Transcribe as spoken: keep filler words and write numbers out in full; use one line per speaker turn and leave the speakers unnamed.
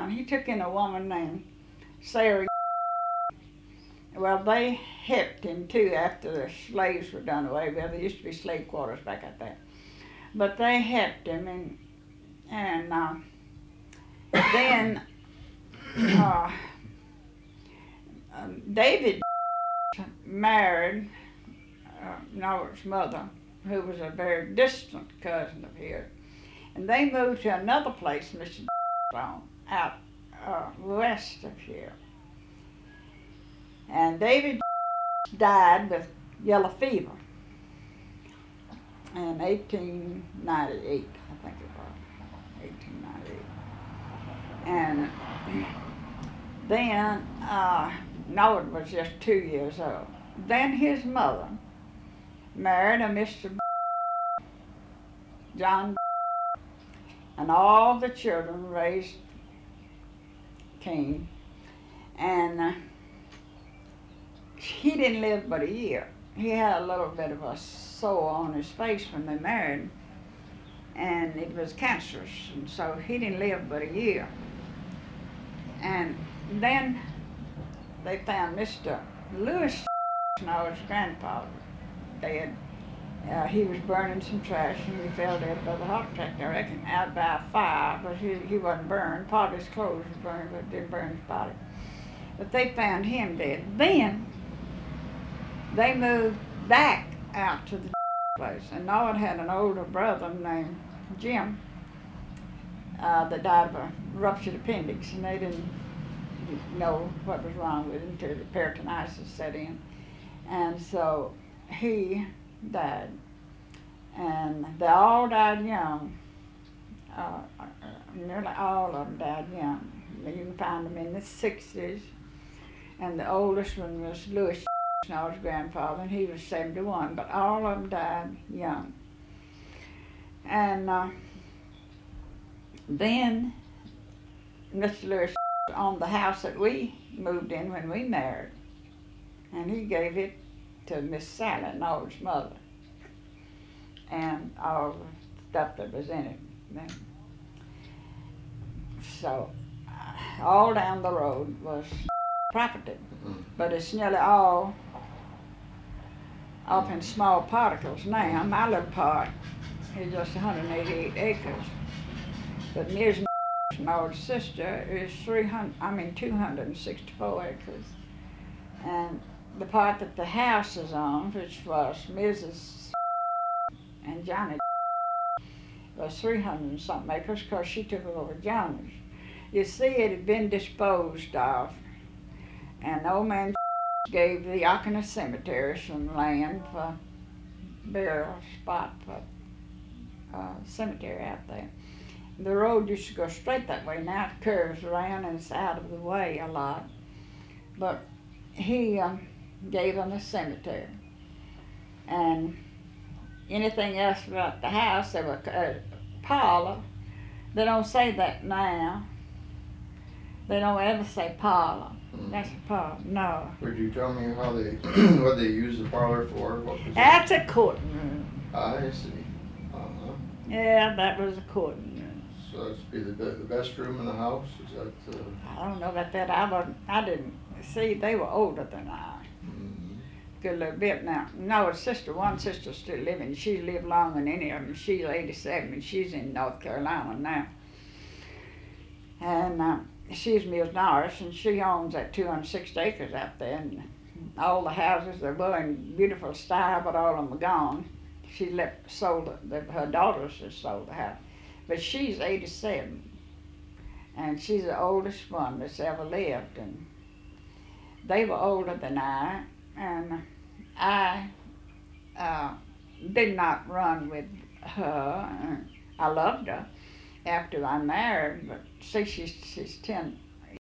town. He took in a woman named Sarah. Well, they helped him too after the slaves were done away with. There used to be slave quarters back out there. But they helped him, and, and uh, then uh, um, David married uh, Norbert's mother, who was a very distant cousin of his. And they moved to another place, Mister on, out uh, west of here. And David died with yellow fever in eighteen ninety-eight, I think it was, eighteen ninety-eight. And then uh, Norbert was just two years old. Then his mother married a Mister John, and all the children raised King, and uh, he didn't live but a year. He had a little bit of a sore on his face when they married, and it was cancerous, and so he didn't live but a year. And then they found Mister Lewis, Norb's grandfather, dead. Uh, he was burning some trash, and he fell dead by the hot track, I reckon, out by a fire, but he, he wasn't burned. Part of his clothes was burned, but it didn't burn his body. But they found him dead. Then they moved back out to the place, and Norbert had an older brother named Jim uh, that died of a ruptured appendix, and they didn't know what was wrong with him until the peritonitis set in. And so he died, and they all died young. Uh, nearly all of them died young. You can find them in the sixties, and the oldest one was Louis, Norb's grandfather, and he was seventy-one, but all of them died young. And uh, then Mister Lewis owned the house that we moved in when we married, and he gave it to Miss Sally, Norb's mother, and all the stuff that was in it. Then, so uh, all down the road was property, but it's nearly all up in small particles now. My little part is just one hundred eighty-eight acres, but Miz Norb's sister is three hundred, I mean two hundred sixty-four acres, and the part that the house is on, which was Missus and Johnny, was three hundred and something acres, because she took over Johnny's. You see, it had been disposed of, and the old man gave the Yakima Cemetery some land for burial spot for uh, cemetery out there. The road used to go straight that way. Now it curves around and it's out of the way a lot. But he um, gave them a cemetery. And anything else about the house, there was a parlor. They don't say that now. They don't ever say parlor. Mm. That's a parlor. No.
Would you tell me how they, what they use the parlor for? What was
That's it? a courting room.
I see. Uh-huh.
Yeah, that was a courting room.
So that's be the, the best room in the house? Is that? Uh...
I don't know about that. I wasn't, I didn't see. They were older than I.
Mm-hmm.
Good little bit now. No, sister, one sister's still living. She lived longer than any of them. She's eighty-seven, and she's in North Carolina now. And uh, she's Miss Norris, and she owns that two hundred sixty acres out there, and all the houses they were in beautiful style, but all of them are gone. She left, sold the, her daughters just sold the house. But she's eighty-seven, and she's the oldest one that's ever lived. And they were older than I, and I uh, did not run with her. I loved her after I married, but see, she's, she's ten,